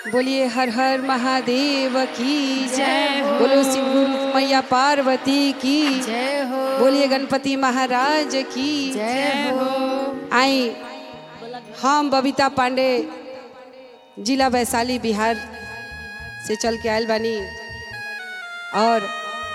बोलिए हर हर महादेव की जय हो। बोलो शिव गुरु मैया पार्वती की जय हो। बोलिए गणपति महाराज की जय हो। आई हम बबीता पांडे जिला वैशाली बिहार से चल के आयल बानी और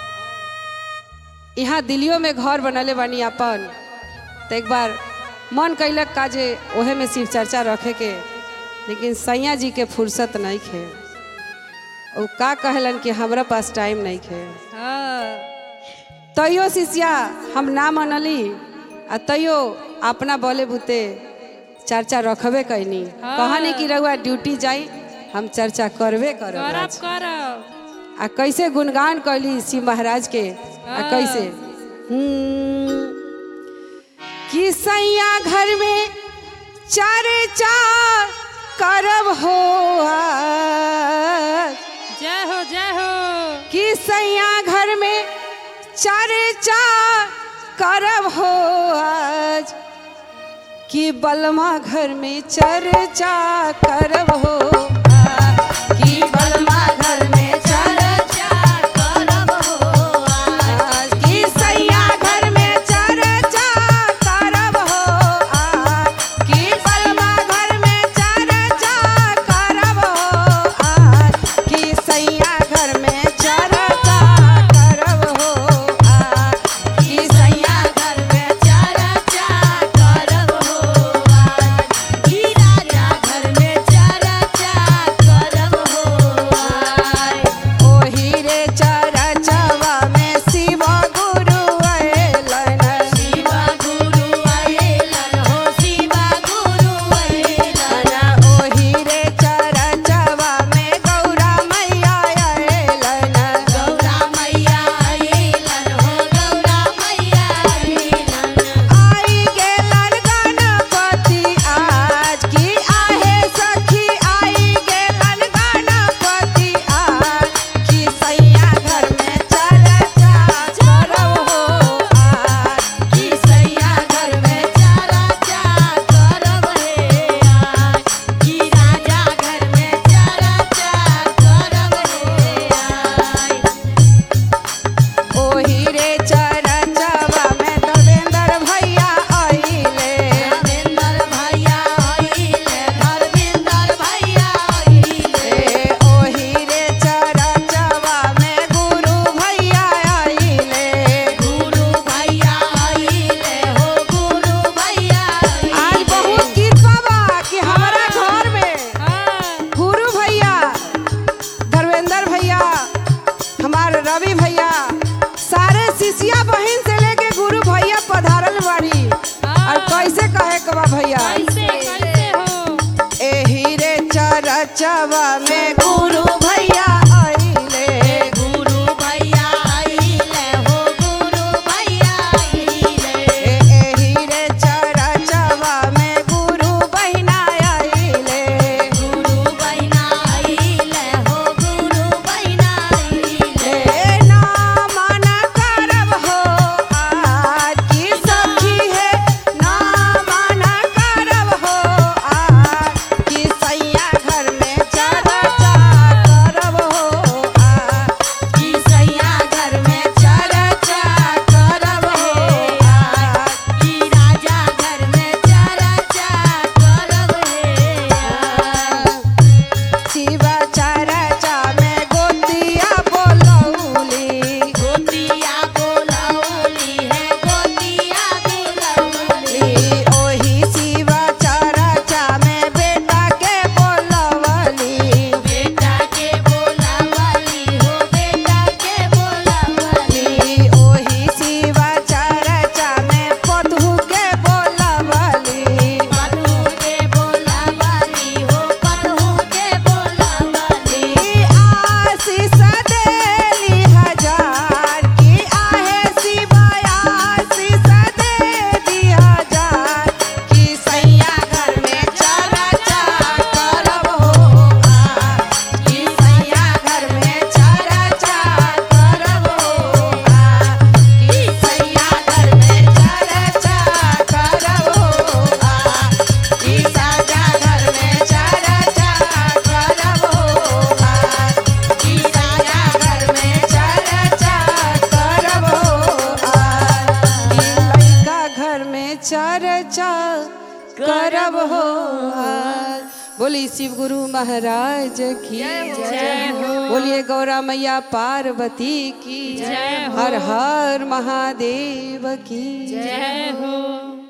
यहाँ दिल्लियों में घर बनले बानी अपन। तो एक बार मन कैलक काजे ओहे में शिव चर्चा रखे के, लेकिन सैया जी के फुर्सत नहीं खे। वो का कहलन कि हमरा पास टाइम नहीं खे। तैयो शिष्या हम ना मनली आ तैयो अपना बोले बुते चर्चा रखबे कैनी। कहनी कि रहुआ ड्यूटी जाई, हम चर्चा करबे करब। आ कैसे गुणगान कैली शिव महाराज के आ कैसे कि सैया घर में चर्चा करब हो जय हो जय हो। कि सैया घर में चर्चा करब हो आज, कि बलमा घर में चर्चा करब हो कि बलमा घर में चर्चा करब हो आज, कि सैया घर में चर्चा करब हो आज, कि बलमा घर में चर्चा करब हो आज, कि सैया घर में चर्चा करब हो आज, कि सैया घर में चर्चा करब हो आज, कि राजा घर में चर्चा करब हो आज। ओही रे चर्चवा में शिव गुरु अयलन, शिव गुरु अयलन हो, शिव गुरु अयलन। ओही रे चर्चवा में गौरा मैया अयलन, गौरा मैया अयलन हो, गौरा मैया अयलन। आई गेलन गणपति आज, की आहे सखी आई गेलन गणपति आज, की सैया घर में चर्चा करब हो आज, की सैया घर में चर्चा करब हे आज, की राजा घर में चर्चा करब हे आज। ओही रे चर्चवा में देवेंद्र भैया आइले, देवेंद्र भैया आइले, धर्मेंद्र भैया आइले। ओही रे चर्चवा में गुरु भैया आइले, गुरु भैया आइले हो, गुरु भैया आइले। आज बहुत कृपा बा कि हमारा घर में गुरु भैया, धर्मेंद्र भैया, हमारे रवि भैया, सारे शिष्या बहन से लेके गुरु भैया पधारल बाड़ी। और कैसे कहे के बा भैया, कैसे हो। एही रे चर्चवा में गुरु भैया आइले, गुरु भैया आइले हो, गुरु भैया आइले। एही रे चर्चवा में गुरु बहिना आइले, गुरु बहिना आइले हो, गुरु बहिना आइले। ना मना करब हो आज, की सखी है ना मना करब हो आज, की सैया घर में चर्चा करब हो हार। बोली शिव गुरु महाराज की जय हो। बोलिए गौरा मैया पार्वती की जय हो। हर हर महादेव की जय हो।